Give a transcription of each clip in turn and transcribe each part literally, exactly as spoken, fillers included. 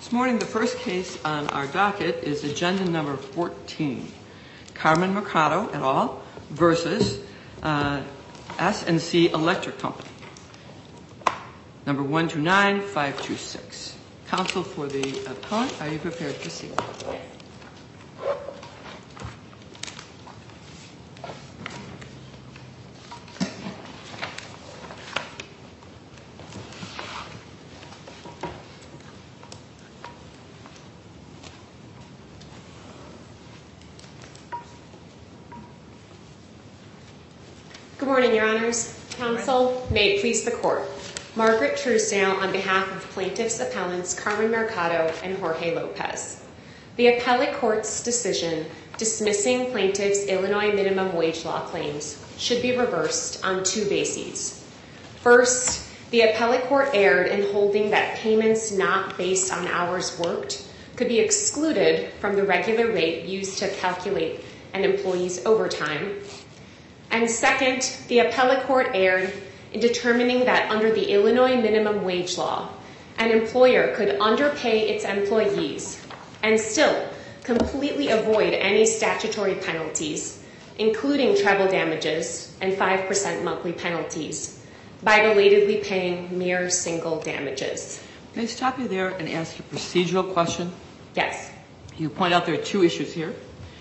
This morning, the first case on our docket is agenda number fourteen, Carmen Mercado et al. Versus uh, S and C Electric Company, number one two nine five two six. Counsel for the appellant, are you prepared to proceed? Good morning, Your Honors. Counsel, may it please the Court. Margaret Truesdale on behalf of plaintiffs' appellants Carmen Mercado and Jorge Lopez. The appellate court's decision dismissing plaintiffs' Illinois minimum wage law claims should be reversed on two bases. First, the appellate court erred in holding that payments not based on hours worked could be excluded from the regular rate used to calculate an employee's overtime. And second, the appellate court erred in determining that under the Illinois minimum wage law, an employer could underpay its employees and still completely avoid any statutory penalties, including treble damages and five percent monthly penalties, by belatedly paying mere single damages. May I stop you there and ask a procedural question? Yes. You point out there are two issues here.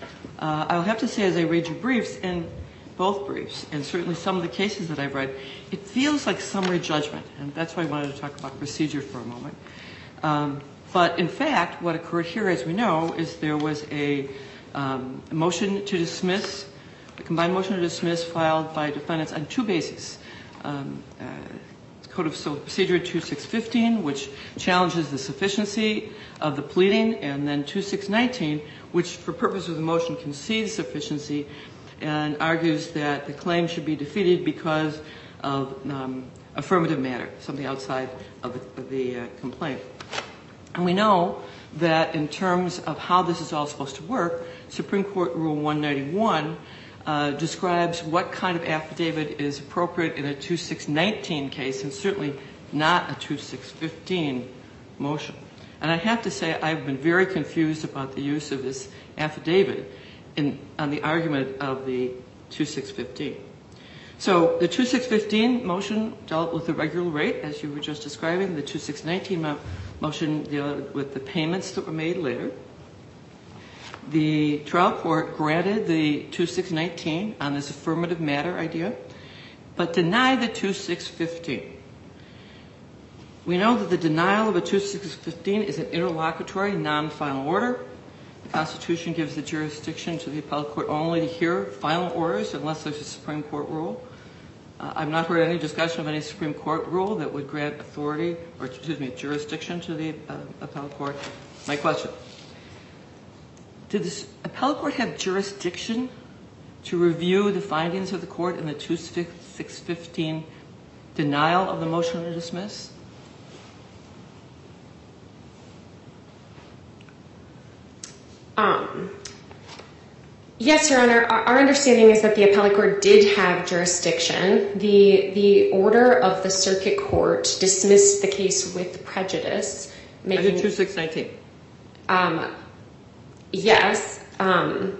Uh, I'll have to say, as I read your briefs, and both briefs, and certainly some of the cases that I've read, it feels like summary judgment, and that's why I wanted to talk about procedure for a moment. Um, but in fact, what occurred here, as we know, is there was a, um, a motion to dismiss, a combined motion to dismiss filed by defendants on two bases. Um, uh, Code of Civil Procedure twenty-six fifteen, which challenges the sufficiency of the pleading, and then twenty-six nineteen, which for purpose of the motion concedes sufficiency and argues that the claim should be defeated because of um, affirmative matter, something outside of the, of the uh, complaint. And we know that in terms of how this is all supposed to work, Supreme Court Rule one ninety-one uh, describes what kind of affidavit is appropriate in a twenty-six nineteen case, and certainly not a twenty-six fifteen motion. And I have to say I've been very confused about the use of this affidavit In, on the argument of the twenty-six fifteen. So the twenty-six fifteen motion dealt with the regular rate, as you were just describing. The twenty-six nineteen mo- motion dealt with the payments that were made later. The trial court granted the twenty-six nineteen on this affirmative matter idea, but denied the twenty-six fifteen. We know that the denial of a twenty-six fifteen is an interlocutory, non-final order. The Constitution gives the jurisdiction to the appellate court only to hear final orders unless there's a Supreme Court rule. Uh, I've not heard any discussion of any Supreme Court rule that would grant authority, or excuse me, jurisdiction to the uh, appellate court. My question, did the appellate court have jurisdiction to review the findings of the court in the twenty-six fifteen denial of the motion to dismiss? Um, yes, Your Honor. Our, our understanding is that the appellate court did have jurisdiction. The the order of the circuit court dismissed the case with prejudice. Making, I did twenty-six nineteen. Um, yes. Um,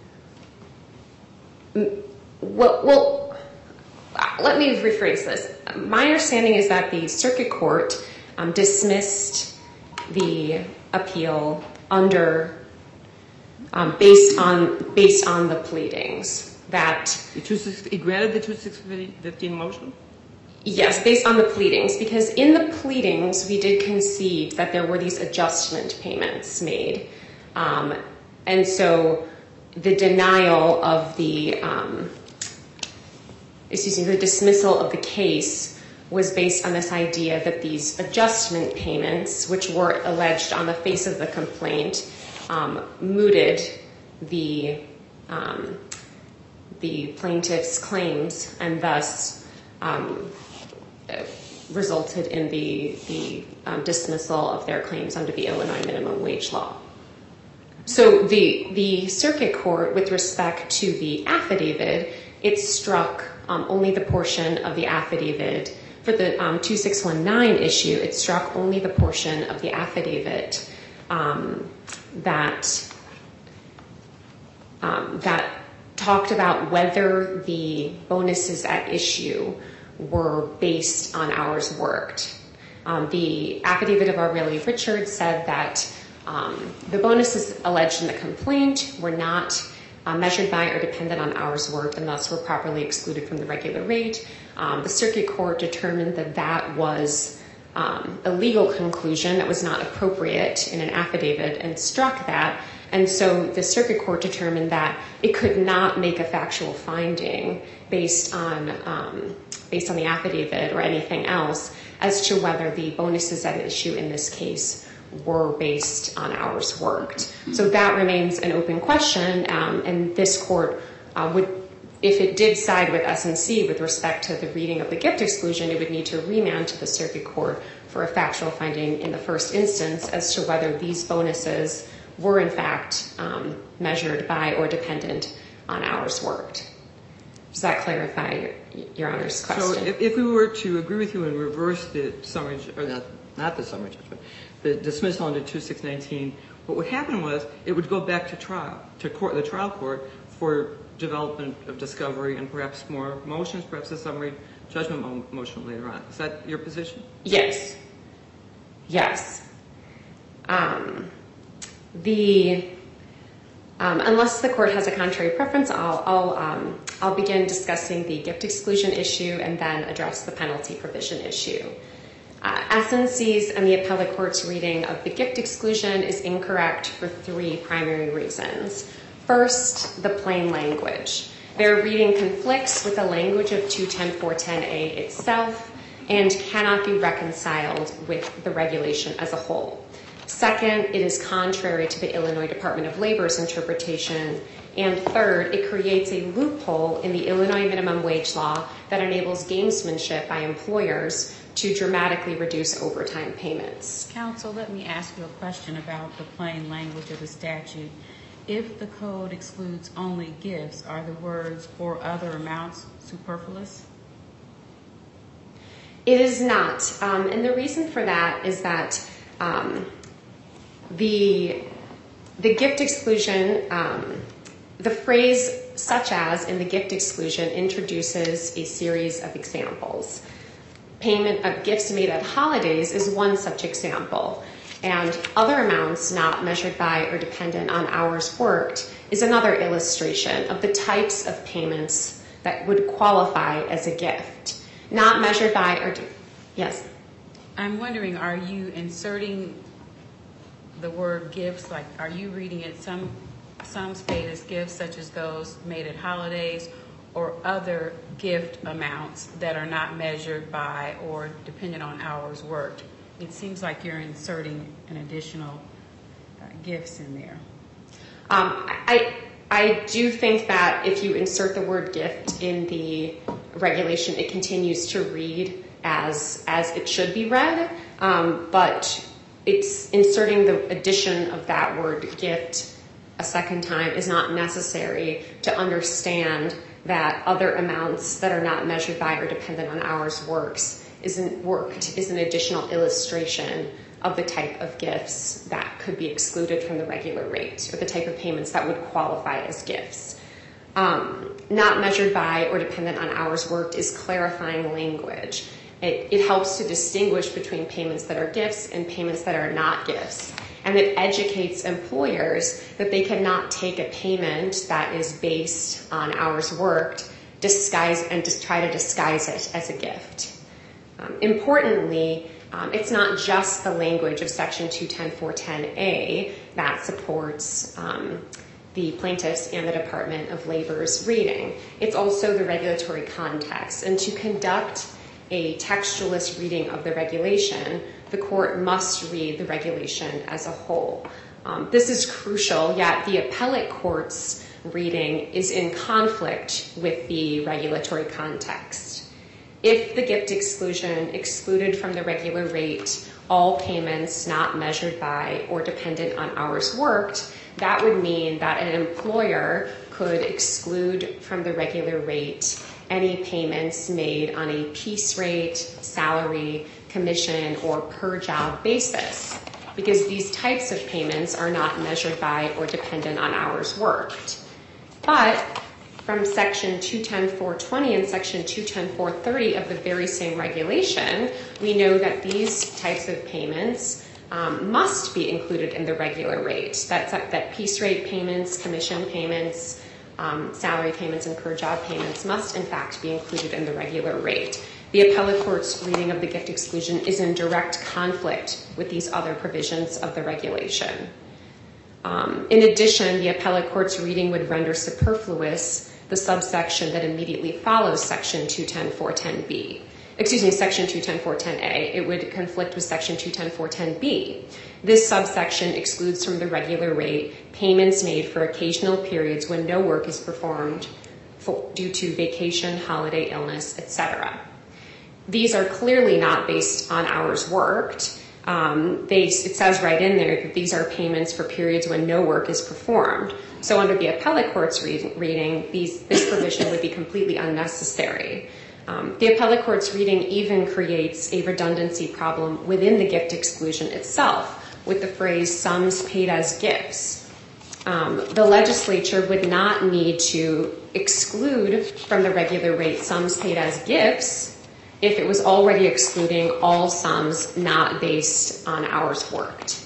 well, well, let me rephrase this. My understanding is that the circuit court um, dismissed the appeal under Um, based on based on the pleadings that he granted the twenty-six fifteen motion? Yes, based on the pleadings, because in the pleadings we did concede that there were these adjustment payments made, um, and so the denial of the um, excuse me the dismissal of the case was based on this idea that these adjustment payments, which were alleged on the face of the complaint, Um, mooted the um, the plaintiff's claims and thus um, resulted in the the um, dismissal of their claims under the Illinois minimum wage law. So the the circuit court, with respect to the affidavit, it struck um, only the portion of the affidavit For the um, two six one nine issue, it struck only the portion of the affidavit um, that um, that talked about whether the bonuses at issue were based on hours worked. Um, the affidavit of Aurelia Richards said that um, the bonuses alleged in the complaint were not uh, measured by or dependent on hours worked and thus were properly excluded from the regular rate. Um, the circuit court determined that that was um, a legal conclusion that was not appropriate in an affidavit and struck that. And so the circuit court determined that it could not make a factual finding based on um, based on the affidavit or anything else as to whether the bonuses at issue in this case were based on hours worked. So that remains an open question, um, and this court uh, would, if it did side with S and C with respect to the reading of the gift exclusion, it would need to remand to the circuit court for a factual finding in the first instance as to whether these bonuses were in fact um, measured by or dependent on hours worked. Does that clarify your, your Honor's question? So if, if we were to agree with you and reverse the summary, or not, not the summary judgment, the dismissal under two six nineteen, what would happen was it would go back to trial, to court, the trial court for development of discovery and perhaps more motions, perhaps a summary judgment motion later on. Is that your position? Yes. Yes. Um, the um, unless the court has a contrary preference, I'll I'll, um, I'll begin discussing the gift exclusion issue and then address the penalty provision issue. Uh, S N C's and the appellate court's reading of the gift exclusion is incorrect for three primary reasons. First, the plain language. Their reading conflicts with the language of two ten four ten A itself and cannot be reconciled with the regulation as a whole. Second, it is contrary to the Illinois Department of Labor's interpretation. And third, it creates a loophole in the Illinois minimum wage law that enables gamesmanship by employers to dramatically reduce overtime payments. Counsel, let me ask you a question about the plain language of the statute. If the code excludes only gifts, are the words or other amounts superfluous? It is not. Um, and the reason for that is that um, the, the gift exclusion, um, the phrase such as in the gift exclusion introduces a series of examples. Payment of gifts made at holidays is one such example, and other amounts not measured by or dependent on hours worked is another illustration of the types of payments that would qualify as a gift. Not measured by or, de- yes? I'm wondering, are you inserting the word gifts, like are you reading it some, some state as gifts such as those made at holidays, or other gift amounts that are not measured by or dependent on hours worked? It seems like you're inserting an additional uh, gifts in there. Um, I I do think that if you insert the word gift in the regulation, it continues to read as as it should be read, um, but it's inserting the addition of that word gift a second time is not necessary to understand that other amounts that are not measured by or dependent on hours works isn't worked is an additional illustration of the type of gifts that could be excluded from the regular rate, or the type of payments that would qualify as gifts. Um, not measured by or dependent on hours worked is clarifying language. It, it helps to distinguish between payments that are gifts and payments that are not gifts. And it educates employers that they cannot take a payment that is based on hours worked, disguise and just try to disguise it as a gift. Um, importantly, um, it's not just the language of Section two ten four ten A that supports um, the plaintiffs and the Department of Labor's reading. It's also the regulatory context. And to conduct a textualist reading of the regulation, the court must read the regulation as a whole. Um, this is crucial, yet the appellate court's reading is in conflict with the regulatory context. If the gift exclusion excluded from the regular rate all payments not measured by or dependent on hours worked, that would mean that an employer could exclude from the regular rate any payments made on a piece rate, salary, commission, or per job basis, because these types of payments are not measured by or dependent on hours worked. But from Section two ten four twenty and Section two ten four thirty of the very same regulation, we know that these types of payments um, must be included in the regular rate. That's that piece rate payments, commission payments, um, salary payments, and per job payments must in fact be included in the regular rate. The appellate court's reading of the gift exclusion is in direct conflict with these other provisions of the regulation. Um, in addition, the appellate court's reading would render superfluous the subsection that immediately follows Section two ten four ten B. Excuse me, Section two ten four ten A. It would conflict with Section two ten four ten B. This subsection excludes from the regular rate payments made for occasional periods when no work is performed for, due to vacation, holiday, illness, et cetera. These are clearly not based on hours worked. Um, they, it says right in there that these are payments for periods when no work is performed. So under the appellate court's read, reading, these, this provision would be completely unnecessary. Um, the appellate court's reading even creates a redundancy problem within the gift exclusion itself with the phrase sums paid as gifts. Um, the legislature would not need to exclude from the regular rate sums paid as gifts if it was already excluding all sums not based on hours worked.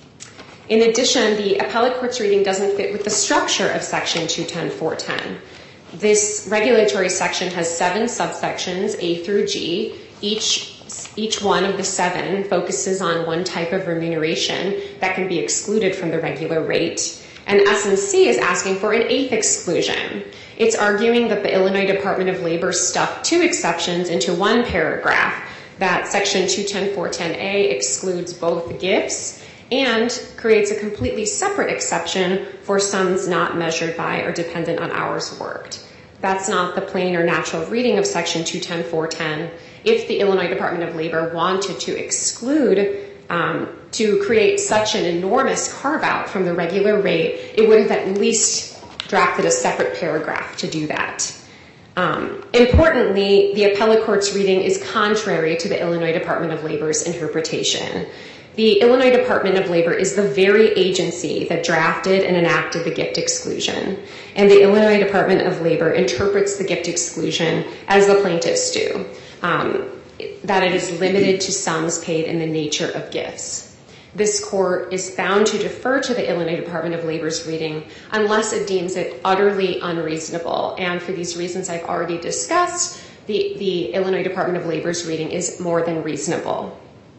In addition, the appellate court's reading doesn't fit with the structure of Section two ten four ten. This regulatory section has seven subsections, A through G. Each, each one of the seven focuses on one type of remuneration that can be excluded from the regular rate. And S and C is asking for an eighth exclusion. It's arguing that the Illinois Department of Labor stuffed two exceptions into one paragraph, that Section two ten four ten A excludes both gifts and creates a completely separate exception for sums not measured by or dependent on hours worked. That's not the plain or natural reading of Section two ten four ten. If the Illinois Department of Labor wanted to exclude Um, to create such an enormous carve-out from the regular rate, it would have at least drafted a separate paragraph to do that. Um, importantly, the appellate court's reading is contrary to the Illinois Department of Labor's interpretation. The Illinois Department of Labor is the very agency that drafted and enacted the gift exclusion, and the Illinois Department of Labor interprets the gift exclusion as the plaintiffs do. Um, that it is limited to sums paid in the nature of gifts. This court is bound to defer to the Illinois Department of Labor's reading unless it deems it utterly unreasonable. And for these reasons I've already discussed, the, the Illinois Department of Labor's reading is more than reasonable.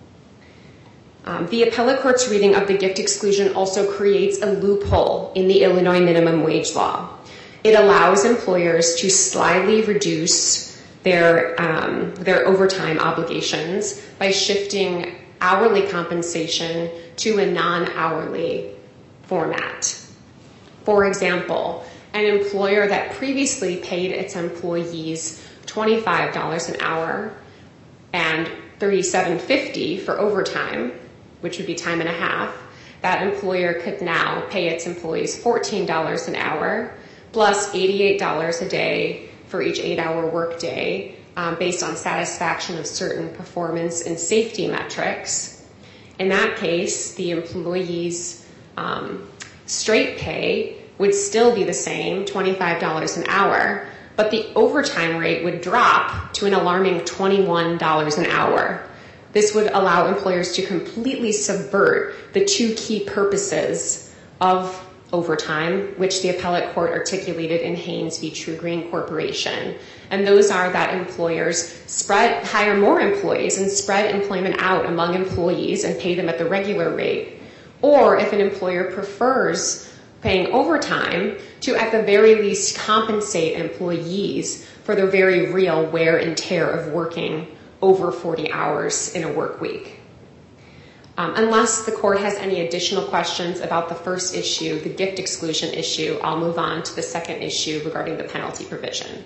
Um, the appellate court's reading of the gift exclusion also creates a loophole in the Illinois minimum wage law. It allows employers to slyly reduce their um, their overtime obligations by shifting hourly compensation to a non-hourly format. For example, an employer that previously paid its employees twenty-five dollars an hour and thirty-seven fifty for overtime, which would be time and a half, that employer could now pay its employees fourteen dollars an hour plus eighty-eight dollars a day for each eight-hour workday um, based on satisfaction of certain performance and safety metrics. In that case, the employee's um, straight pay would still be the same, twenty-five dollars an hour, but the overtime rate would drop to an alarming twenty-one dollars an hour. This would allow employers to completely subvert the two key purposes of overtime, which the appellate court articulated in Haynes v. True Green Corporation. And those are that employers spread, hire more employees and spread employment out among employees and pay them at the regular rate. Or if an employer prefers paying overtime, to at the very least compensate employees for the very real wear and tear of working over forty hours in a work week. Um, unless the court has any additional questions about the first issue, the gift exclusion issue, I'll move on to the second issue regarding the penalty provision.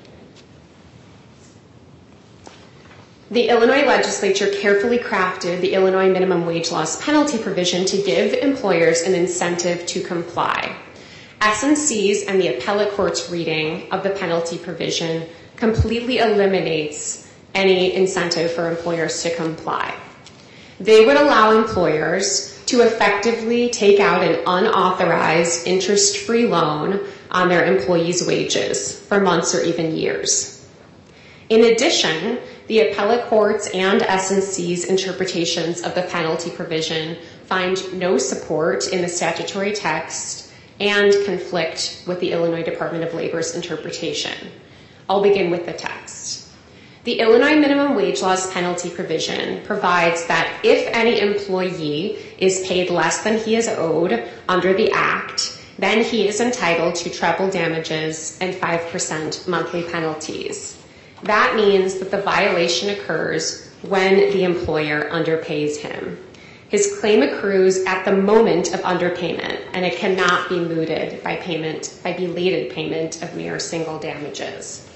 The Illinois legislature carefully crafted the Illinois minimum wage law's penalty provision to give employers an incentive to comply. S and C's and the appellate court's reading of the penalty provision completely eliminates any incentive for employers to comply. They would allow employers to effectively take out an unauthorized interest-free loan on their employees' wages for months or even years. In addition, the appellate courts and S and C's interpretations of the penalty provision find no support in the statutory text and conflict with the Illinois Department of Labor's interpretation. I'll begin with the text. The Illinois minimum wage law's penalty provision provides that if any employee is paid less than he is owed under the Act, then he is entitled to treble damages and five percent monthly penalties. That means that the violation occurs when the employer underpays him. His claim accrues at the moment of underpayment, and it cannot be mooted by payment, by belated payment of mere single damages.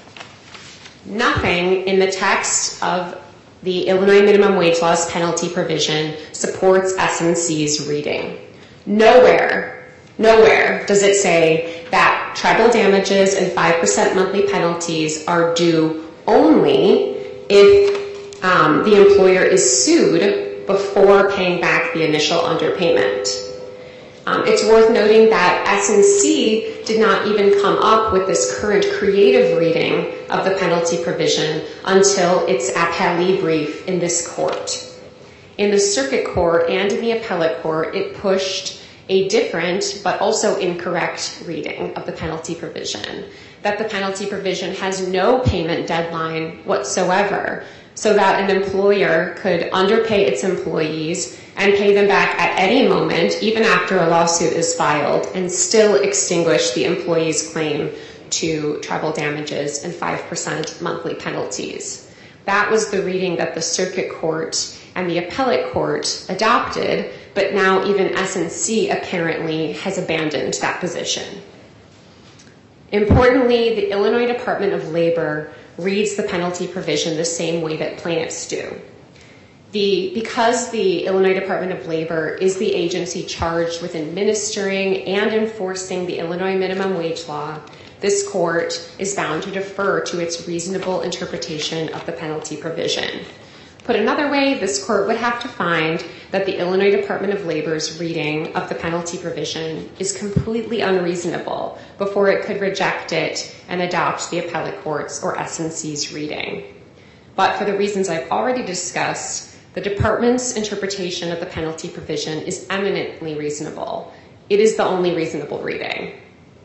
Nothing in the text of the Illinois minimum wage law's penalty provision supports S and C's reading. Nowhere, nowhere does it say that treble damages and five percent monthly penalties are due only if um, the employer is sued before paying back the initial underpayment. Um, it's worth noting that S and C did not even come up with this current creative reading of the penalty provision until its appellee brief in this court. In the circuit court and in the appellate court, it pushed a different but also incorrect reading of the penalty provision, that the penalty provision has no payment deadline whatsoever, so that an employer could underpay its employees and pay them back at any moment, even after a lawsuit is filed, and still extinguish the employee's claim to treble damages and five percent monthly penalties. That was the reading that the circuit court and the appellate court adopted, but now even S and C apparently has abandoned that position. Importantly, the Illinois Department of Labor reads the penalty provision the same way that plaintiffs do. The, because the Illinois Department of Labor is the agency charged with administering and enforcing the Illinois minimum wage law, this court is bound to defer to its reasonable interpretation of the penalty provision. Put another way, this court would have to find that the Illinois Department of Labor's reading of the penalty provision is completely unreasonable before it could reject it and adopt the appellate court's or S and C's reading. But for the reasons I've already discussed, the department's interpretation of the penalty provision is eminently reasonable. It is the only reasonable reading.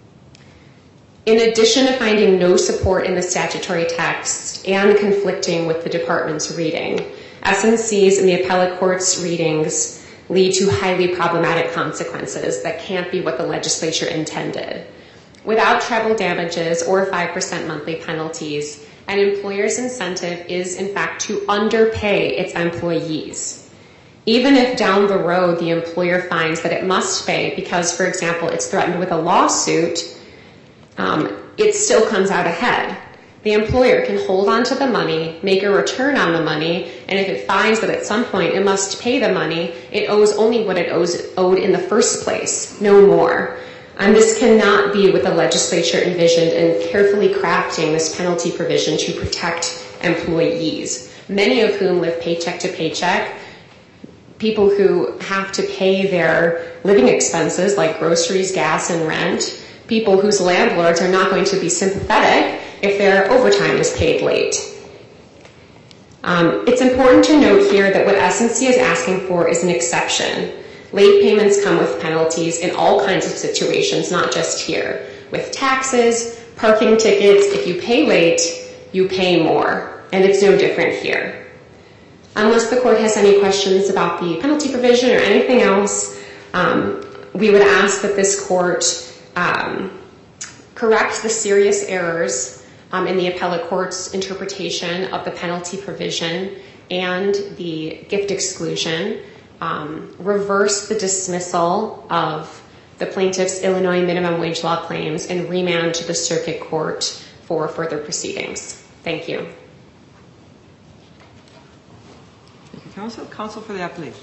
In addition to finding no support in the statutory text and conflicting with the department's reading, S and C's and the appellate court's readings lead to highly problematic consequences that can't be what the legislature intended. Without treble damages or five percent monthly penalties, an employer's incentive is, in fact, to underpay its employees. Even if down the road the employer finds that it must pay because, for example, it's threatened with a lawsuit, um, it still comes out ahead. The employer can hold on to the money, make a return on the money, and if it finds that at some point it must pay the money, it owes only what it owes, owed in the first place, no more. And this cannot be what the legislature envisioned in carefully crafting this penalty provision to protect employees, many of whom live paycheck to paycheck, people who have to pay their living expenses like groceries, gas, and rent, people whose landlords are not going to be sympathetic if their overtime is paid late. Um, it's important to note here that what S and C is asking for is an exception. Late payments come with penalties in all kinds of situations, not just here. With taxes, parking tickets, if you pay late, you pay more, and it's no different here. Unless the court has any questions about the penalty provision or anything else, um, we would ask that this court um, correct the serious errors um, in the appellate court's interpretation of the penalty provision and the gift exclusion, um, reverse the dismissal of the plaintiff's Illinois minimum wage law claims, and remand to the circuit court for further proceedings. Thank you. Thank you, counsel. Counsel for the appellate.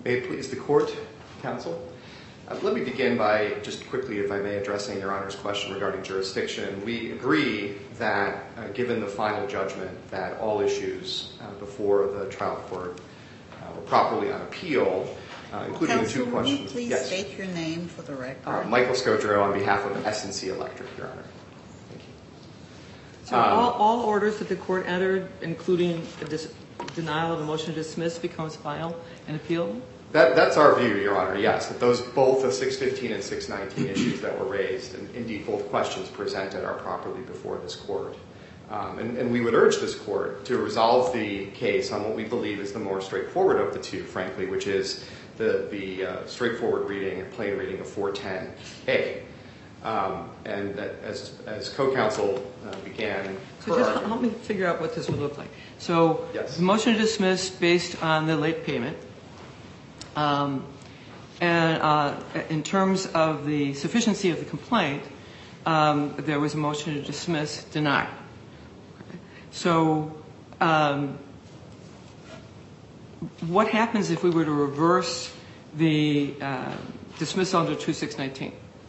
May it please the Court, Counsel. Uh, let me begin by just quickly, if I may, addressing Your Honor's question regarding jurisdiction. We agree that, uh, given the final judgment, that all issues uh, before the trial court uh, were properly on appeal, uh, including Counsel, the two questions. Will you please yes. state your name for the record? Uh, Michael Scodro on behalf of S and C Electric, Your Honor. Thank you. So um, all, all orders that the court entered, including the dis- denial of the motion to dismiss, becomes final and appealable? That, that's our view, Your Honor, yes, that those, both the six fifteen and six nineteen issues that were raised, and indeed both questions presented, are properly before this court. Um, and, and we would urge this court to resolve the case on what we believe is the more straightforward of the two, frankly, which is the, the uh, straightforward reading and plain reading of four ten A. Um, and that, as, as co-counsel uh, began... So just help me figure out what this would look like. So yes. The motion to dismiss based on the late payment. Um, and uh, in terms of the sufficiency of the complaint, um, there was a motion to dismiss denied. Okay. So um, what happens if we were to reverse the uh, dismissal under two six nineteen?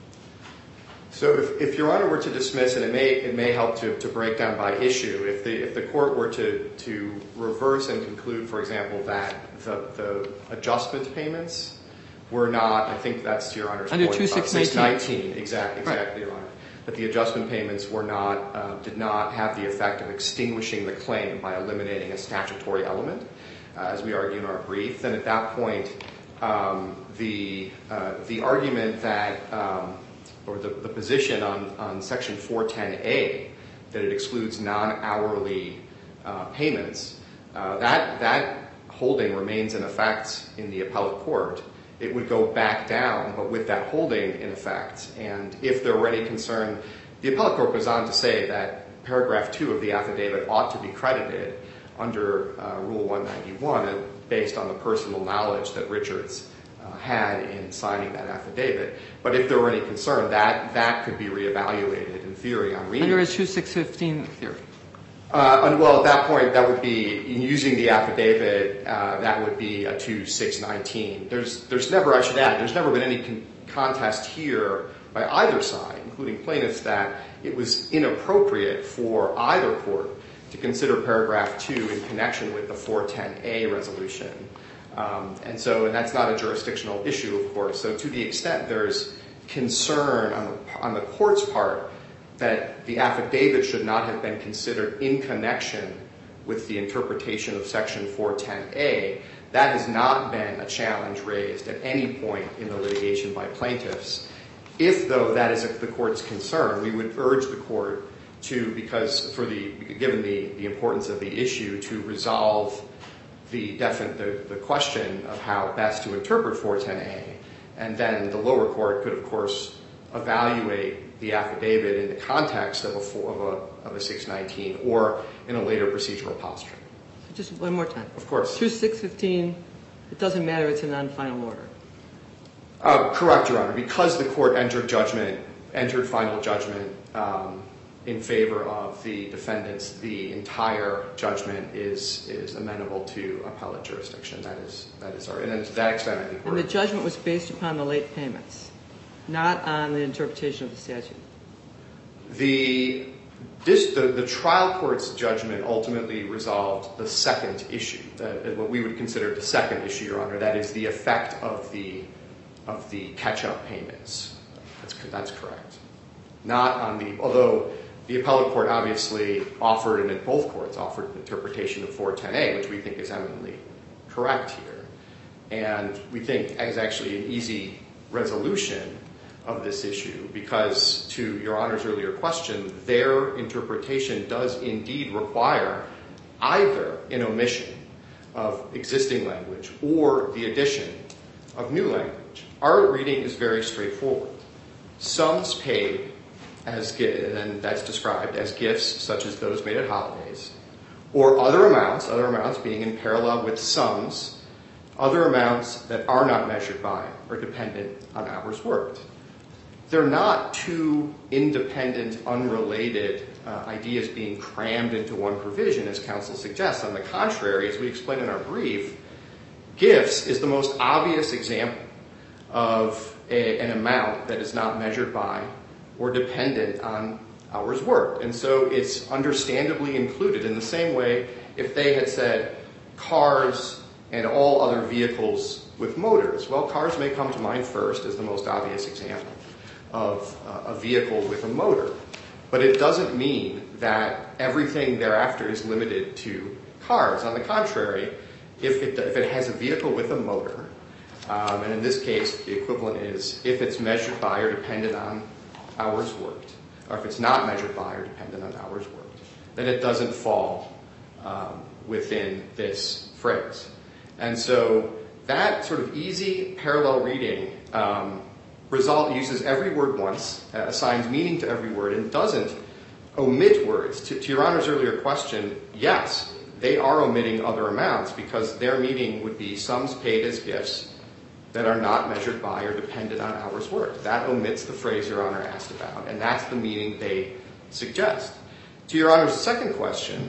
So if, if Your Honor were to dismiss, and it may it may help to, to break down by issue, if the if the court were to, to reverse and conclude, for example, that the, the adjustment payments were not, I think that's Your Honor's under point. Under two six nineteen. Exactly, exactly, right. Your Honor. That the adjustment payments were not, uh, did not have the effect of extinguishing the claim by eliminating a statutory element, uh, as we argue in our brief, then at that point, um, the, uh, the argument that, um, or the, the position on, on Section four ten A, that it excludes non-hourly uh, payments, uh, that, that holding remains in effect in the appellate court. It would go back down, but with that holding in effect. And if there were any concern, the appellate court goes on to say that paragraph two of the affidavit ought to be credited under uh, Rule one ninety-one based on the personal knowledge that Richards uh, had in signing that affidavit. But if there were any concern, that that could be reevaluated in theory on remand. Under a two six fifteen theory. Uh, and well, at that point, that would be, in using the affidavit, uh, that would be a two six nineteen. There's, there's never, I should add, there's never been any con- contest here by either side, including plaintiffs, that it was inappropriate for either court to consider paragraph two in connection with the four ten A resolution. Um, and so, and that's not a jurisdictional issue, of course. So to the extent there's concern on the, on the court's part that the affidavit should not have been considered in connection with the interpretation of Section four ten A, that has not been a challenge raised at any point in the litigation by plaintiffs. If, though, that is the court's concern, we would urge the court to, because for the, given the, the importance of the issue, to resolve the, defin- the, the question of how best to interpret four ten A. And then the lower court could, of course, evaluate the affidavit in the context of a, four, of a, of a six nineteen or in a later procedural posture. Just one more time. Of course. two six fifteen, it doesn't matter, it's a non-final order. Uh, correct, Your Honor. Because the court entered judgment, entered final judgment um, in favor of the defendants, the entire judgment is is amenable to appellate jurisdiction. That is that is our, and then to that extent, I think we're... And the judgment was based upon the late payments, not on the interpretation of the statute. The, this, the, the trial court's judgment ultimately resolved the second issue, uh, what we would consider the second issue, Your Honor. That is the effect of the of the catch-up payments. That's that's correct. Not on the, although the appellate court obviously offered, and in both courts offered, an interpretation of four ten A, which we think is eminently correct here, and we think is actually an easy resolution of this issue, because to Your Honor's earlier question, their interpretation does indeed require either an omission of existing language or the addition of new language. Our reading is very straightforward. Sums paid, as and that's described as gifts such as those made at holidays, or other amounts, other amounts being in parallel with sums, other amounts that are not measured by or dependent on hours worked. They're not two independent, unrelated uh, ideas being crammed into one provision, as counsel suggests. On the contrary, as we explain in our brief, gifts is the most obvious example of a, an amount that is not measured by or dependent on hours worked. And so it's understandably included in the same way if they had said cars and all other vehicles with motors. Well, cars may come to mind first as the most obvious example of uh, a vehicle with a motor. But it doesn't mean that everything thereafter is limited to cars. On the contrary, if it, if it has a vehicle with a motor, um, and in this case the equivalent is if it's measured by or dependent on hours worked, or if it's not measured by or dependent on hours worked, then it doesn't fall um, within this phrase. And so that sort of easy parallel reading um, result uses every word once, uh, assigns meaning to every word, and doesn't omit words. To, to Your Honor's earlier question, yes, they are omitting other amounts because their meaning would be sums paid as gifts that are not measured by or dependent on hours worked. That omits the phrase Your Honor asked about, and that's the meaning they suggest. To Your Honor's second question,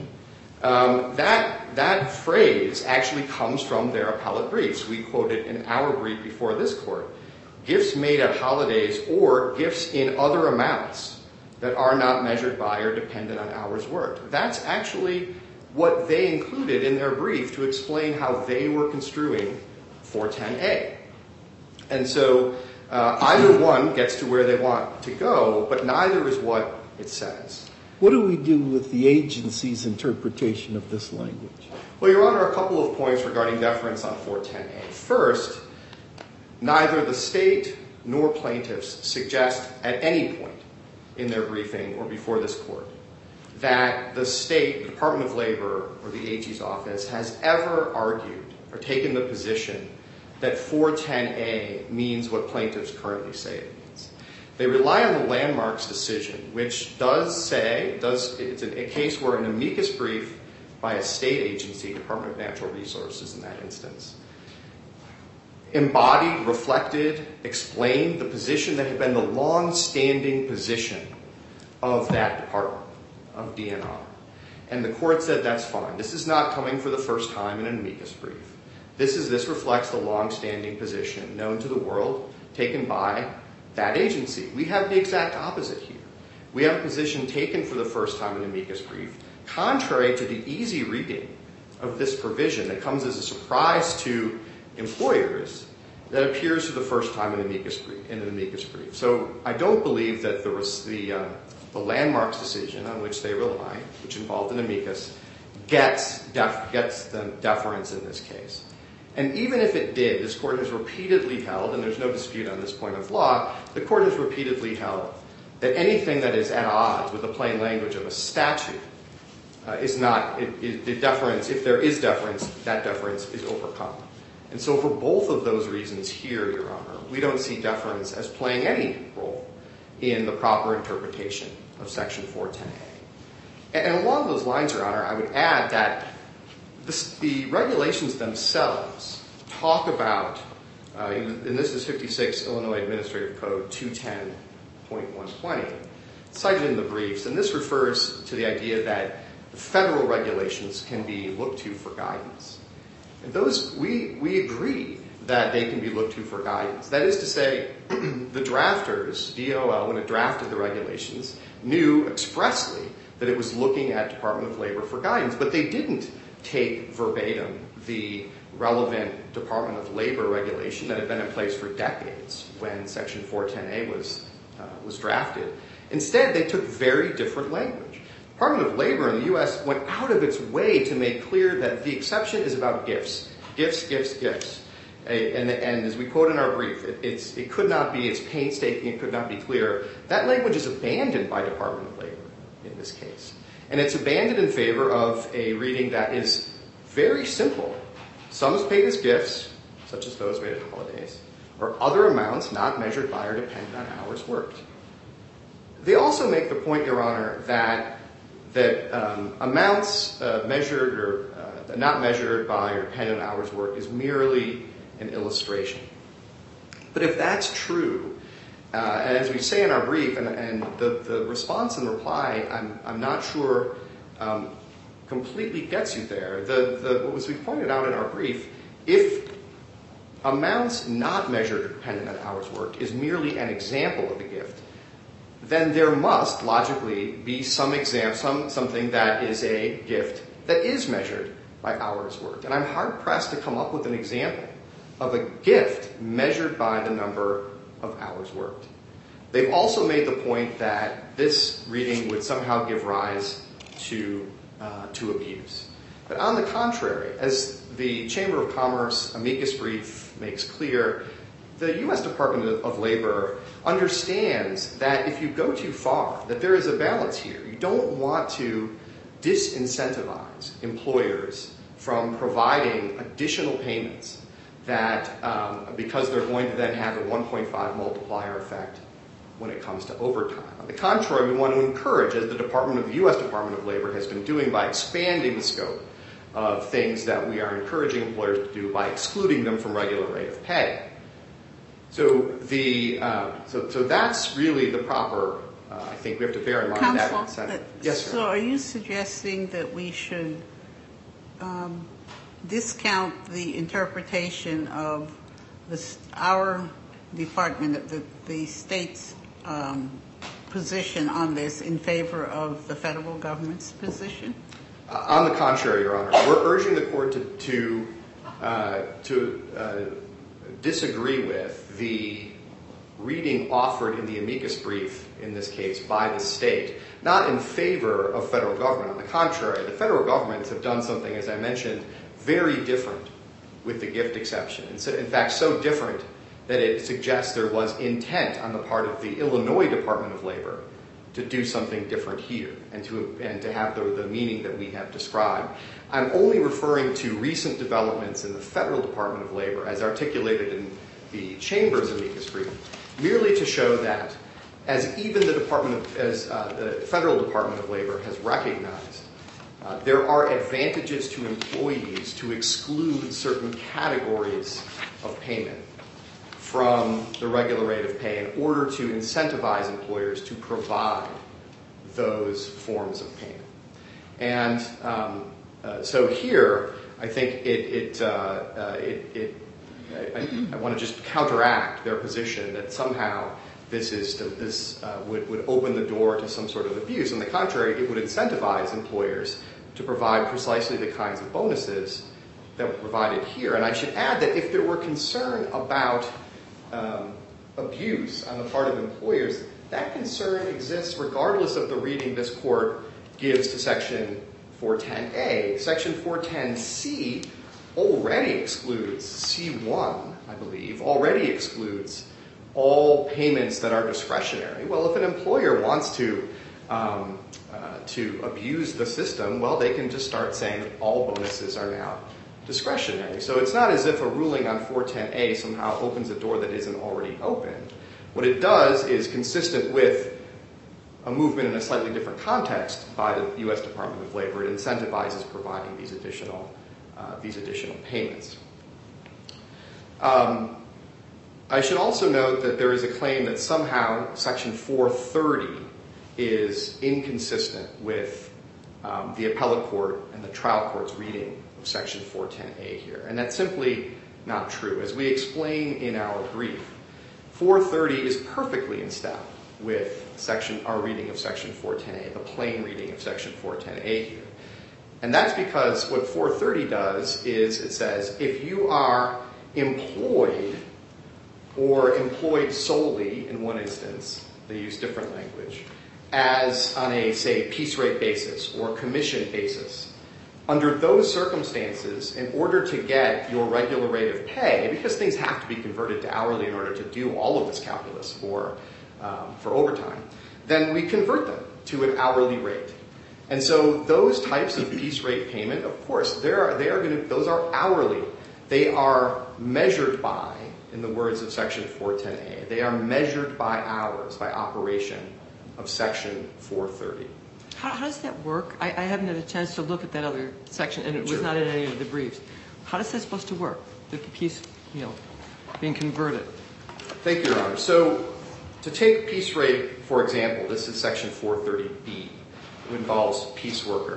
um, that, that phrase actually comes from their appellate briefs. We quoted in our brief before this court, gifts made at holidays or gifts in other amounts that are not measured by or dependent on hours worked. That's actually what they included in their brief to explain how they were construing four ten A. And so uh, either one gets to where they want to go, but neither is what it says. What do we do with the agency's interpretation of this language? Well, Your Honor, a couple of points regarding deference on four ten A. First, neither the state nor plaintiffs suggest at any point in their briefing or before this court that the state, the Department of Labor, or the A G's office has ever argued or taken the position that four ten A means what plaintiffs currently say it means. They rely on the Landmarks decision, which does say, does it's a case where an amicus brief by a state agency, Department of Natural Resources in that instance, embodied, reflected, explained the position that had been the long-standing position of that department, of D N R. And the court said that's fine. This is not coming for the first time in an amicus brief. This is this reflects the long-standing position known to the world taken by that agency. We have the exact opposite here. We have a position taken for the first time in an amicus brief, contrary to the easy reading of this provision that comes as a surprise to employers, that appears for the first time in, amicus brief, in an amicus brief. So I don't believe that the, the, uh, the Landmarks decision on which they rely, which involved an amicus, gets, def, gets the deference in this case. And even if it did, this court has repeatedly held, and there's no dispute on this point of law, the court has repeatedly held that anything that is at odds with the plain language of a statute uh, is not, it, it, the deference, if there is deference, that deference is overcome. And so for both of those reasons here, Your Honor, we don't see deference as playing any role in the proper interpretation of Section four ten A. And, and along those lines, Your Honor, I would add that this, the regulations themselves talk about, uh, and this is fifty-six Illinois Administrative Code two ten point one twenty, cited in the briefs, and this refers to the idea that the federal regulations can be looked to for guidance. And those, we, we agree that they can be looked to for guidance. That is to say, the drafters, D O L, when it drafted the regulations, knew expressly that it was looking at Department of Labor for guidance, but they didn't take verbatim the relevant Department of Labor regulation that had been in place for decades when Section four ten A was, uh, was drafted. Instead, they took very different language. The Department of Labor in the U S went out of its way to make clear that the exception is about gifts. Gifts, gifts, gifts. And, and as we quote in our brief, it, it's, it could not be, it's painstaking, it could not be clear. That language is abandoned by Department of Labor in this case. And it's abandoned in favor of a reading that is very simple. Sums paid as gifts, such as those made at holidays, or other amounts not measured by or dependent on hours worked. They also make the point, Your Honor, that that um, amounts uh, measured or uh, not measured by or dependent on hours worked is merely an illustration. But if that's true, uh, and as we say in our brief, and, and the, the response and reply, I'm, I'm not sure um, completely gets you there. The, the, what was we pointed out in our brief, if amounts not measured or dependent on hours worked is merely an example of a gift, then there must logically be some exam, some something that is a gift that is measured by hours worked. And I'm hard-pressed to come up with an example of a gift measured by the number of hours worked. They've also made the point that this reading would somehow give rise to, uh, to abuse. But on the contrary, as the Chamber of Commerce amicus brief makes clear, the U S Department of Labor understands that if you go too far, that there is a balance here. You don't want to disincentivize employers from providing additional payments that, um, because they're going to then have a one point five multiplier effect when it comes to overtime. On the contrary, we want to encourage, as the Department of the U S Department of Labor has been doing by expanding the scope of things that we are encouraging employers to do by excluding them from regular rate of pay. So the uh, so so that's really the proper. Uh, I think we have to bear in mind Counsel, that incentive. Uh, yes, sir. So, are you suggesting that we should um, discount the interpretation of this, our department, the, the state's um, position on this in favor of the federal government's position? Uh, on the contrary, Your Honor, we're urging the court to to uh, to uh, disagree with the reading offered in the amicus brief in this case by the state, not in favor of federal government. On the contrary, the federal governments have done something, as I mentioned, very different with the gift exception. And so, in fact, so different that it suggests there was intent on the part of the Illinois Department of Labor to do something different here and to and to have the, the meaning that we have described. I'm only referring to recent developments in the Federal Department of Labor as articulated in the Chamber's amicus brief, merely to show that as even the Department of, as uh, the Federal Department of Labor has recognized, uh, there are advantages to employees to exclude certain categories of payment from the regular rate of pay in order to incentivize employers to provide those forms of payment. And um, uh, so here, I think it, it, uh, uh, it, it I, I want to just counteract their position that somehow this is to, this uh, would, would open the door to some sort of abuse. On the contrary, it would incentivize employers to provide precisely the kinds of bonuses that were provided here. And I should add that if there were concern about um, abuse on the part of employers, that concern exists regardless of the reading this court gives to Section four ten A. Section four ten C already excludes, C one, I believe, already excludes all payments that are discretionary. Well, if an employer wants to um, uh, to abuse the system, well, they can just start saying that all bonuses are now discretionary. So it's not as if a ruling on four ten A somehow opens a door that isn't already open. What it does is consistent with a movement in a slightly different context by the U S Department of Labor. It incentivizes providing these additional uh, these additional payments. Um, I should also note that there is a claim that somehow Section four thirty is inconsistent with um, the appellate court and the trial court's reading of Section four ten A here. And that's simply not true. As we explain in our brief, four thirty is perfectly in step with section our reading of Section four ten A, the plain reading of Section four ten A here. And that's because what four thirty does is it says if you are employed or employed solely in one instance, they use different language, as on a, say, piece rate basis or commission basis, under those circumstances, in order to get your regular rate of pay, because things have to be converted to hourly in order to do all of this calculus for, um, for overtime, then we convert them to an hourly rate. And so those types of piece rate payment, of course, they are, they are going to, those are hourly. They are measured by, in the words of Section four ten A, they are measured by hours, by operation of Section four thirty. How, how does that work? I, I haven't had a chance to look at that other section, and it was Sure. not in any of the briefs. How is that supposed to work? The piece, you know, being converted. Thank you, Your Honor. So to take piece rate, for example, this is Section four thirty B. It involves piece worker.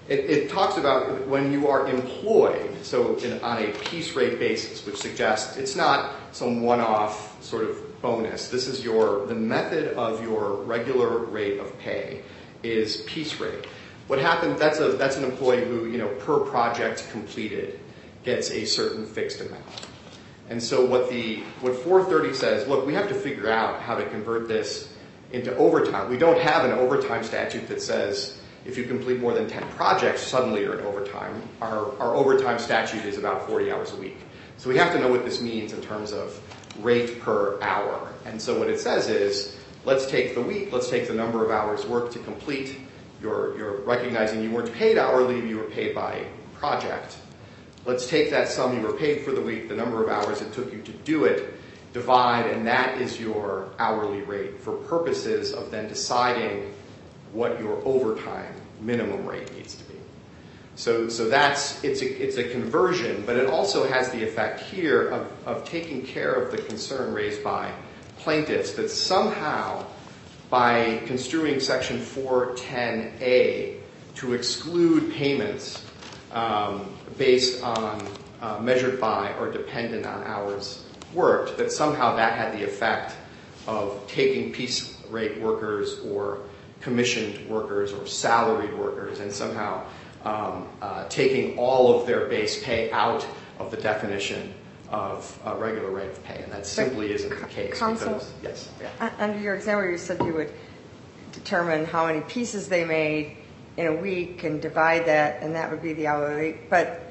It, it talks about when you are employed, so in, on a piece rate basis, which suggests it's not some one-off sort of bonus. This is your, the method of your regular rate of pay is piece rate. What happened, that's a, that's an employee who, you know, per project completed gets a certain fixed amount. And so what the, what four thirty says, look, we have to figure out how to convert this into overtime. We don't have an overtime statute that says, if you complete more than ten projects, suddenly you're in overtime. Our, our overtime statute is about forty hours a week. So we have to know what this means in terms of rate per hour. And so what it says is, let's take the week, let's take the number of hours worked to complete. You're, you're recognizing you weren't paid hourly, you were paid by project. Let's take that sum you were paid for the week, the number of hours it took you to do it, divide, and that is your hourly rate for purposes of then deciding what your overtime minimum rate needs to be. So, so that's, it's a, it's a conversion, but it also has the effect here of, of taking care of the concern raised by plaintiffs that somehow by construing section four ten A to exclude payments um, based on, uh, measured by or dependent on hours worked, that somehow that had the effect of taking piece rate workers or commissioned workers or salaried workers and somehow um, uh, taking all of their base pay out of the definition of a regular rate of pay, and that simply isn't the case. Counsel, because, yes. Under your example, you said you would determine how many pieces they made in a week and divide that, and that would be the hourly. But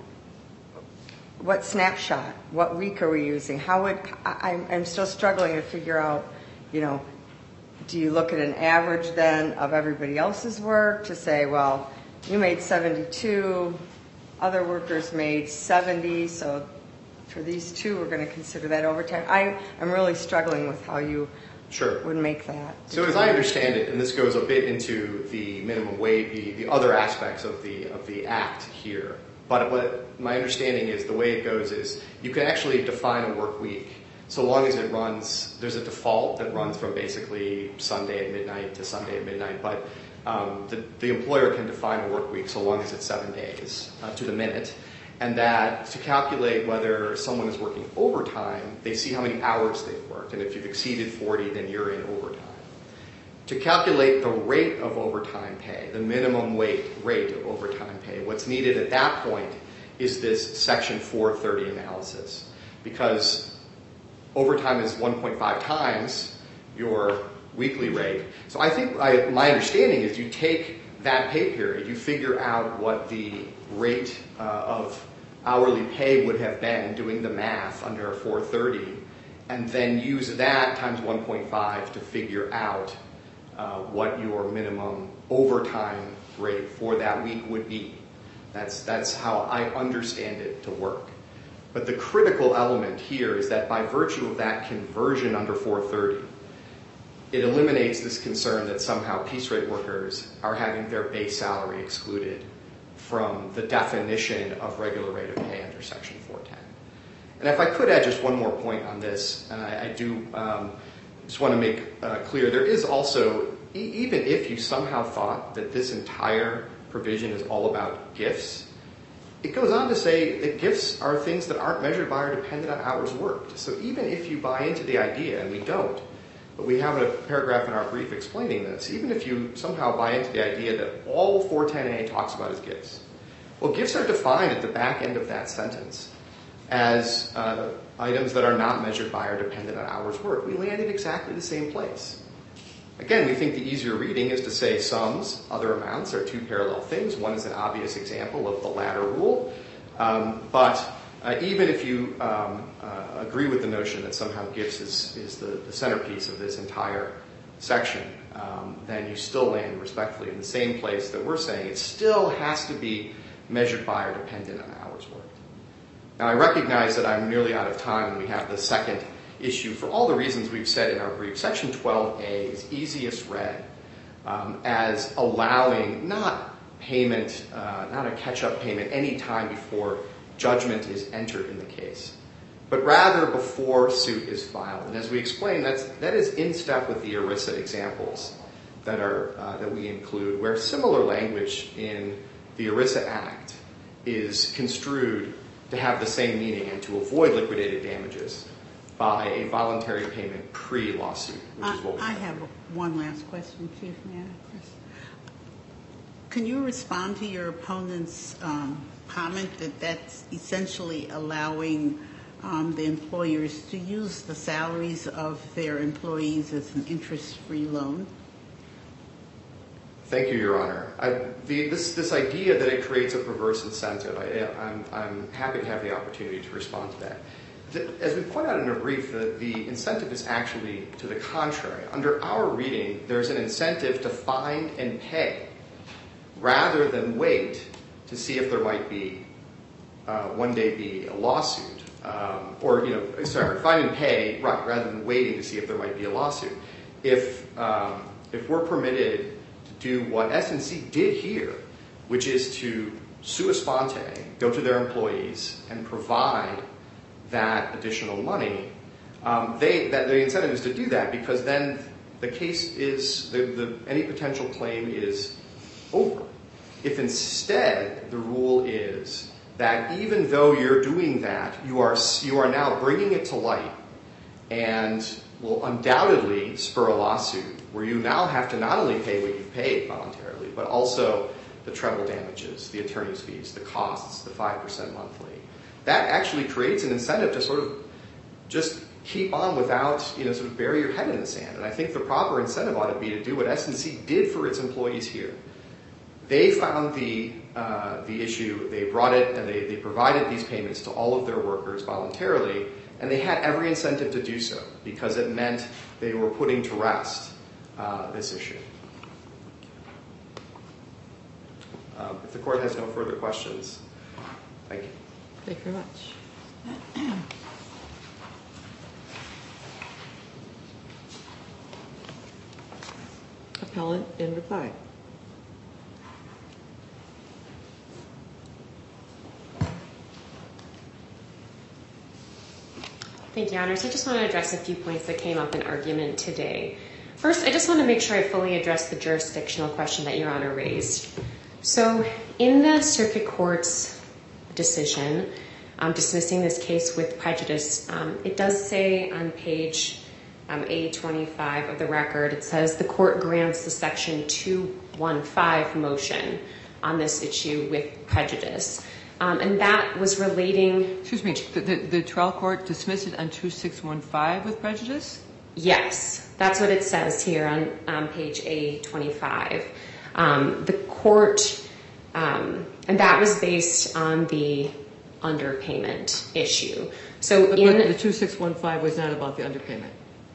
what snapshot? What week are we using? How would I, I'm, I'm still struggling to figure out, you know, do you look at an average then of everybody else's work to say, well, you made seventy-two, other workers made seventy, so for these two, we're going to consider that overtime. I, I'm really struggling with how you Sure. would make that. So as I understand it, and this goes a bit into the minimum wage, the, the other aspects of the of the act here, but what my understanding is the way it goes is you can actually define a work week so long as it runs, there's a default that runs from basically Sunday at midnight to Sunday at midnight, but um, the, the employer can define a work week so long as it's seven days uh, to the minute. And that to calculate whether someone is working overtime, they see how many hours they've worked. And if you've exceeded forty, then you're in overtime. To calculate the rate of overtime pay, the minimum wage rate of overtime pay, what's needed at that point is this section four thirty analysis. Because overtime is one point five times your weekly rate. So I think I, my understanding is you take that pay period, you figure out what the rate uh, of hourly pay would have been doing the math under four thirty, and then use that times one point five to figure out uh, what your minimum overtime rate for that week would be. That's, that's how I understand it to work. But the critical element here is that by virtue of that conversion under four thirty, it eliminates this concern that somehow piece rate workers are having their base salary excluded from the definition of regular rate of pay under section four ten. And if I could add just one more point on this, and I, I do um, just want to make uh, clear, there is also, e- even if you somehow thought that this entire provision is all about gifts, it goes on to say that gifts are things that aren't measured by or dependent on hours worked. So even if you buy into the idea, and we don't, but we have a paragraph in our brief explaining this, even if you somehow buy into the idea that all four ten A talks about is gifts, well, gifts are defined at the back end of that sentence as uh, items that are not measured by or dependent on hours worked. We land in exactly the same place. Again, we think the easier reading is to say sums, other amounts are two parallel things. One is an obvious example of the latter rule. Um, but uh, even if you um, uh, agree with the notion that somehow gifts is, is the, the centerpiece of this entire section, um, then you still land respectfully in the same place that we're saying it still has to be measured by or dependent on hours worked. Now, I recognize that I'm nearly out of time and we have the second issue. For all the reasons we've said in our brief, Section twelve A is easiest read um, as allowing not payment, uh, not a catch-up payment any time before judgment is entered in the case, but rather before suit is filed. And as we explained, that's, that is in step with the ERISA examples that are uh, that we include, where similar language in the ERISA Act is construed to have the same meaning and to avoid liquidated damages by a voluntary payment pre-lawsuit, which I, is what we I have. have one last question, Chief. May I? Can you respond to your opponent's um, comment that that's essentially allowing um, the employers to use the salaries of their employees as an interest-free loan? Thank you, Your Honor. I, the, this, this idea that it creates a perverse incentive, I, I'm, I'm happy to have the opportunity to respond to that. The, as we point out in a brief, the, the incentive is actually to the contrary. Under our reading, there's an incentive to find and pay rather than wait to see if there might be, uh, one day be a lawsuit. Um, or, you know, sorry, find and pay, right, rather than waiting to see if there might be a lawsuit. If, um, if we're permitted do what S and C did here, which is to sua sponte, go to their employees and provide that additional money, um, they, that the incentive is to do that because then the case is, the, the, any potential claim is over. If instead the rule is that even though you're doing that, you are, you are now bringing it to light and will undoubtedly spur a lawsuit where you now have to not only pay what you've paid voluntarily, but also the treble damages, the attorney's fees, the costs, the five percent monthly. That actually creates an incentive to sort of just keep on without, you know, sort of bury your head in the sand. And I think the proper incentive ought to be to do what S and C did for its employees here. They found the, uh, the issue, they brought it, and they, they provided these payments to all of their workers voluntarily, and they had every incentive to do so because it meant they were putting to rest uh, this issue. Um, if the court has no further questions, thank you. Thank you very much. Appellant in reply. Thank you, Honors. I just want to address a few points that came up in argument today. First, I just want to make sure I fully address the jurisdictional question that Your Honor raised. So in the circuit court's decision um, dismissing this case with prejudice, um, it does say on page um, A twenty-five of the record, it says the court grants the section two fifteen motion on this issue with prejudice. Um, and that was relating... Excuse me, the, the, the trial court dismissed it on two six one five with prejudice? Yes, that's what it says here on, on page A twenty-five. Um, the court, um, and that was based on the underpayment issue. So but, in but the two six one five was not about the underpayment.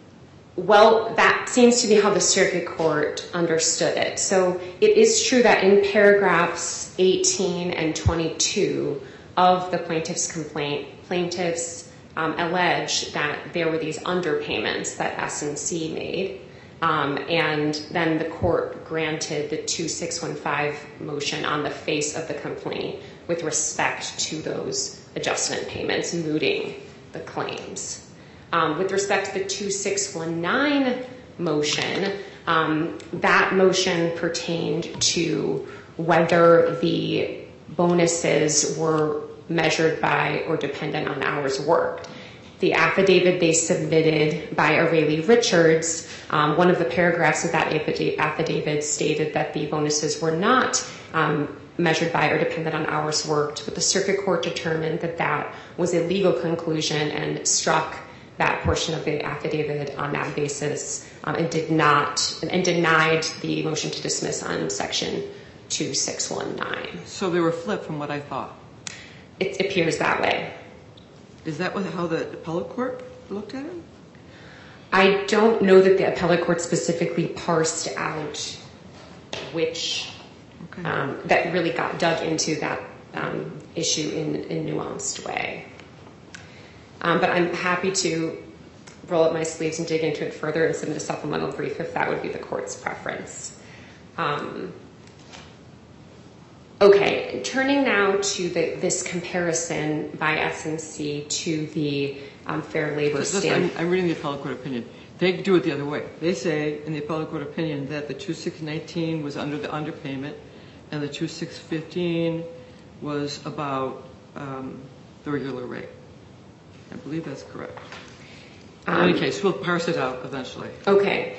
Well, that seems to be how the circuit court understood it. So it is true that in paragraphs eighteen and twenty-two of the plaintiff's complaint, plaintiffs um, allege that there were these underpayments that S and C made. Um, and then the court granted the two six one five motion on the face of the complaint with respect to those adjustment payments, mooting the claims. Um, with respect to the two six one nine motion, um, that motion pertained to whether the bonuses were measured by or dependent on hours worked. The affidavit they submitted by Aurelie Richards, um, one of the paragraphs of that affidavit stated that the bonuses were not um, measured by or dependent on hours worked, but the circuit court determined that that was a legal conclusion and struck that portion of the affidavit on that basis um, and did not and denied the motion to dismiss on section two six one nine. So they were flipped from what I thought. It appears that way. Is that what, how the appellate court looked at it? I don't know that the appellate court specifically parsed out which Okay. um, that really got dug into that um, issue in a nuanced way. Um, but I'm happy to roll up my sleeves and dig into it further and submit a supplemental brief if that would be the court's preference. Um, okay, turning now to the, this comparison by S and C to the um, Fair Labor Just- just- Standards. I'm, I'm reading the appellate court opinion. They do it the other way. They say in the appellate court opinion that the two six one nine was under the underpayment and the two six fifteen was about um, the regular rate. I believe that's correct. In Um, any case, we'll parse it out eventually. Okay.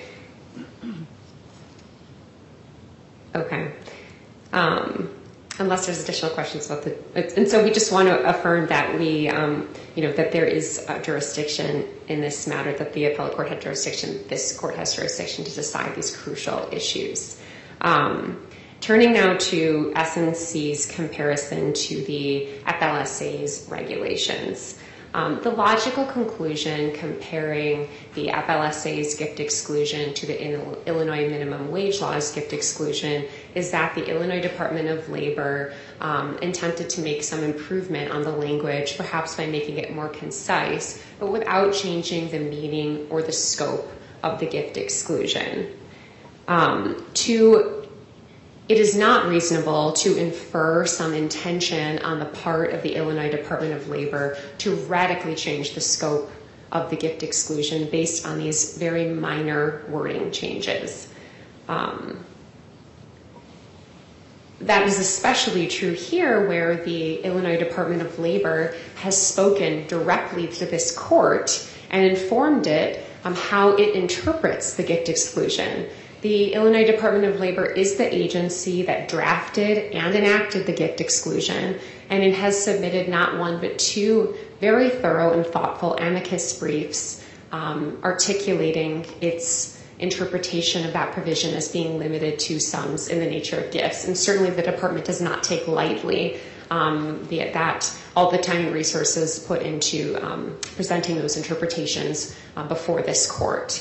Okay. Um, unless there's additional questions about the, and so we just want to affirm that we, um, you know, that there is a jurisdiction in this matter, that the appellate court had jurisdiction, this court has jurisdiction to decide these crucial issues. Um, turning now to S N C's comparison to the F L S A's regulations. Um, the logical conclusion comparing the F L S A's gift exclusion to the Il- Illinois minimum wage law's gift exclusion is that the Illinois Department of Labor um, intended to make some improvement on the language, perhaps by making it more concise, but without changing the meaning or the scope of the gift exclusion. Um, to It is not reasonable to infer some intention on the part of the Illinois Department of Labor to radically change the scope of the gift exclusion based on these very minor wording changes. Um, that is especially true here, where the Illinois Department of Labor has spoken directly to this court and informed it on how it interprets the gift exclusion. The Illinois Department of Labor is the agency that drafted and enacted the gift exclusion, and it has submitted not one but two very thorough and thoughtful amicus briefs um, articulating its interpretation of that provision as being limited to sums in the nature of gifts. And certainly the department does not take lightly um, the, that all the time and resources put into um, presenting those interpretations uh, before this court.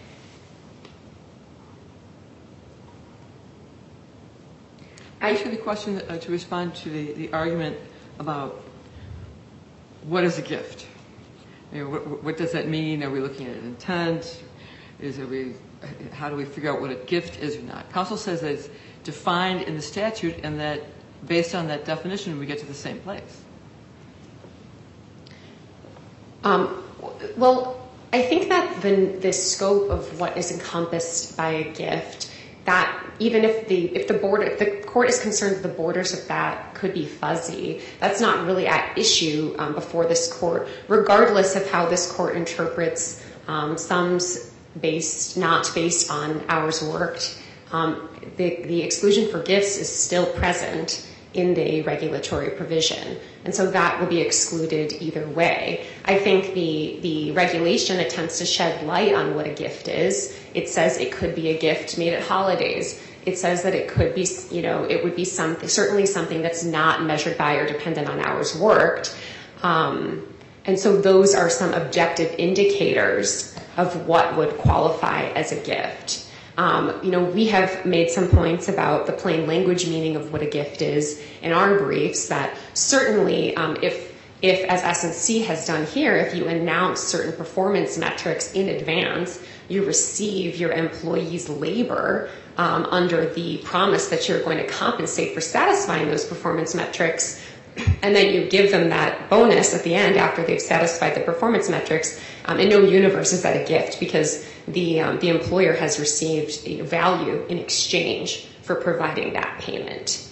I ask you the question uh, to respond to the, the argument about what is a gift? You know, what, what does that mean? Are we looking at intent? Is it we, how do we figure out what a gift is or not? Counsel says that it's defined in the statute, and that based on that definition, we get to the same place. Um, well, I think that the, the scope of what is encompassed by a gift, that even if the if the board if the court is concerned that the borders of that could be fuzzy, that's not really at issue um, before this court, regardless of how this court interprets um, sums based not based on hours worked. Um, the the exclusion for gifts is still present in the regulatory provision, and so that will be excluded either way. I think the the regulation attempts to shed light on what a gift is. It says it could be a gift made at holidays. It says that it could be, you know, it would be something, certainly something that's not measured by or dependent on hours worked. Um, and so those are some objective indicators of what would qualify as a gift. Um, you know, we have made some points about the plain language meaning of what a gift is in our briefs, that certainly um, if, if, as S N C has done here, if you announce certain performance metrics in advance, you receive your employee's labor um, under the promise that you're going to compensate for satisfying those performance metrics, and then you give them that bonus at the end after they've satisfied the performance metrics. Um, in no universe is that a gift, because the um, the employer has received a value in exchange for providing that payment.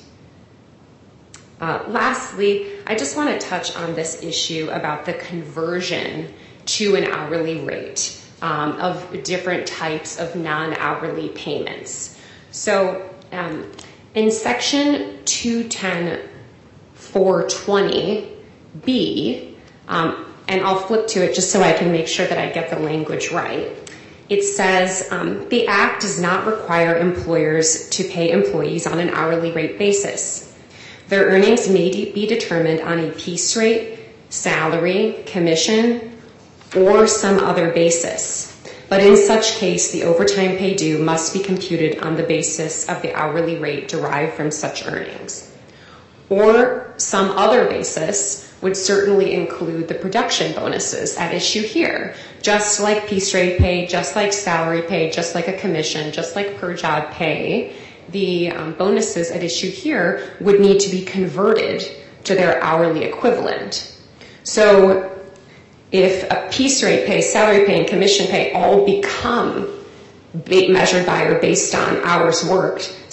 Uh, lastly, I just want to touch on this issue about the conversion to an hourly rate um, of different types of non-hourly payments. So um, in section two ten four twenty B, um, and I'll flip to it just so I can make sure that I get the language right. It says, um, the Act does not require employers to pay employees on an hourly rate basis. Their earnings may de- be determined on a piece rate, salary, commission, or some other basis. But in such case, the overtime pay due must be computed on the basis of the hourly rate derived from such earnings. Or some other basis would certainly include the production bonuses at issue here. Just like piece rate pay, just like salary pay, just like a commission, just like per job pay, the um, bonuses at issue here would need to be converted to their hourly equivalent. So if a piece rate pay, salary pay, and commission pay all become measured by or based on hours worked,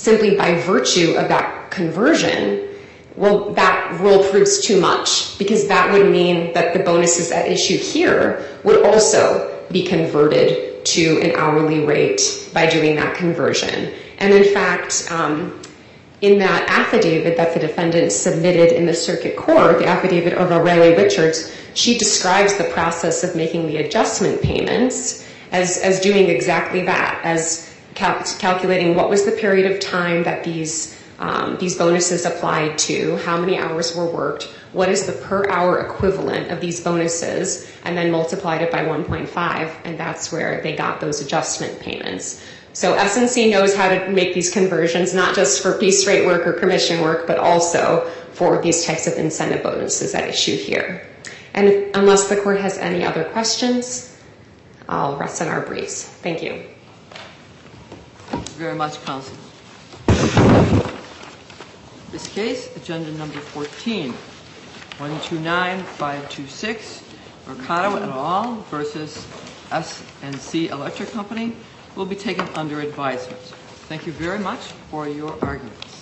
simply by virtue of that conversion, well, that rule proves too much, because that would mean that the bonuses at issue here would also be converted to an hourly rate by doing that conversion. And in fact, um, in that affidavit that the defendant submitted in the circuit court, the affidavit of Aurelie Richards, she describes the process of making the adjustment payments as, as doing exactly that, as cal- calculating what was the period of time that these, um, these bonuses applied to, how many hours were worked, what is the per hour equivalent of these bonuses, and then multiplied it by one point five, and that's where they got those adjustment payments. So S and C knows how to make these conversions, not just for piece rate work or commission work, but also for these types of incentive bonuses at issue here. And if, unless the court has any other questions, I'll rest on our briefs. Thank you. Thank you very much, counsel. This case, agenda number fourteen, one two nine five two six, Mercado et al. Versus S and C Electric Company, will be taken under advisement. Thank you very much for your arguments.